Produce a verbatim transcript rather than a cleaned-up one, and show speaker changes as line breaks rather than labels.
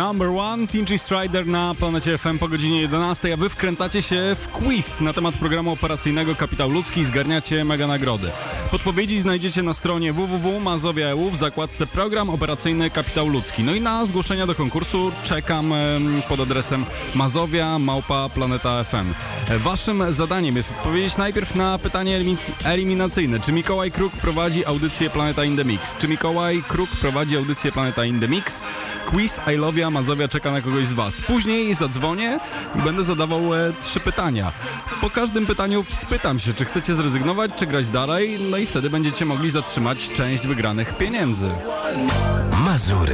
Number One, Tingy Strider na Planecie F M po godzinie jedenastej, a wy wkręcacie się w quiz na temat programu operacyjnego Kapitał Ludzki i zgarniacie mega nagrody. Podpowiedzi znajdziecie na stronie w w w kropka mazowia kropka e u w zakładce Program Operacyjny Kapitał Ludzki. No i na zgłoszenia do konkursu czekam pod adresem mazowia małpa planeta F M. Waszym zadaniem jest odpowiedzieć najpierw na pytanie eliminacyjne. Czy Mikołaj Kruk prowadzi audycję Planeta in the Mix? Czy Mikołaj Kruk prowadzi audycję Planeta in the Mix? Quiz I Love Mazowia czeka na kogoś z was. Później zadzwonię i będę zadawał e, trzy pytania. Po każdym pytaniu spytam się, czy chcecie zrezygnować, czy grać dalej, no i wtedy będziecie mogli zatrzymać część wygranych pieniędzy.
Mazury.